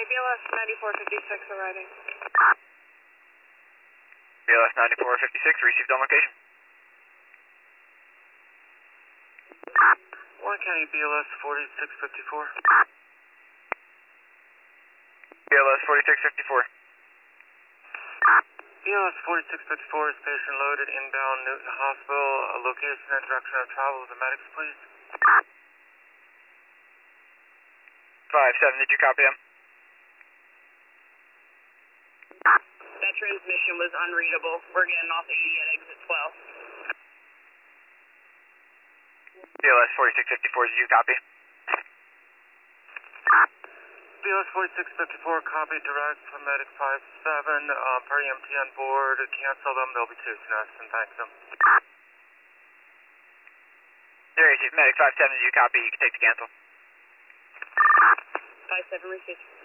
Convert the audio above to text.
BLS 9456 arriving. BLS 9456, received on location. Warren County BLS 4654. BLS 4654. BLS 4654 is patient loaded inbound Newton Hospital. Location and direction of travel with the medics, please. 5-7, did you copy him? That transmission was unreadable. We're getting off 80 at exit 12. BLS 4654, did you copy? BLS 4654, copy direct from medic 57. Per EMT on board, cancel them. They'll be chasing us, and thanks them. There, received medic 5-7, did you copy? You can take the cancel. 5-7 received.